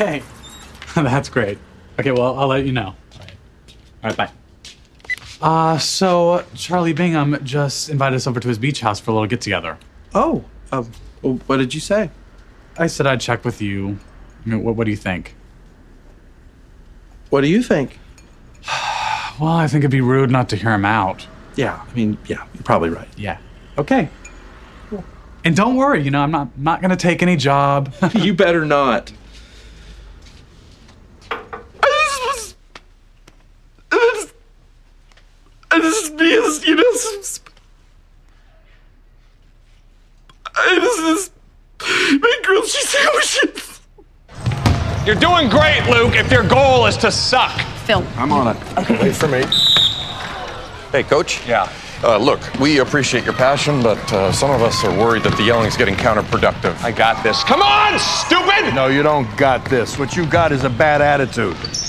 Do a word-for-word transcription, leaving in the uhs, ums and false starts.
Okay. That's great. Okay, well, I'll let you know. All right, All right bye. Uh, so Charlie Bingham just invited us over to his beach house for a little get-together. Oh, uh, well, what did you say? I said I'd check with you. I mean, what, what do you think? What do you think? Well, I think it'd be rude not to hear him out. Yeah, I mean, yeah, you're probably right. Yeah. Okay. Cool. And don't worry, you know, I'm not not gonna take any job. You better not. I just because you know some, I just make grilled cheese sandwiches. You're doing great, Luke, if your goal is to suck. Phil. I'm on it. Okay. Wait for me. Hey, Coach. Yeah. Uh, look, we appreciate your passion, but uh, some of us are worried that the yelling's getting counterproductive. I got this. Come on, stupid! No, you don't got this. What you got is a bad attitude.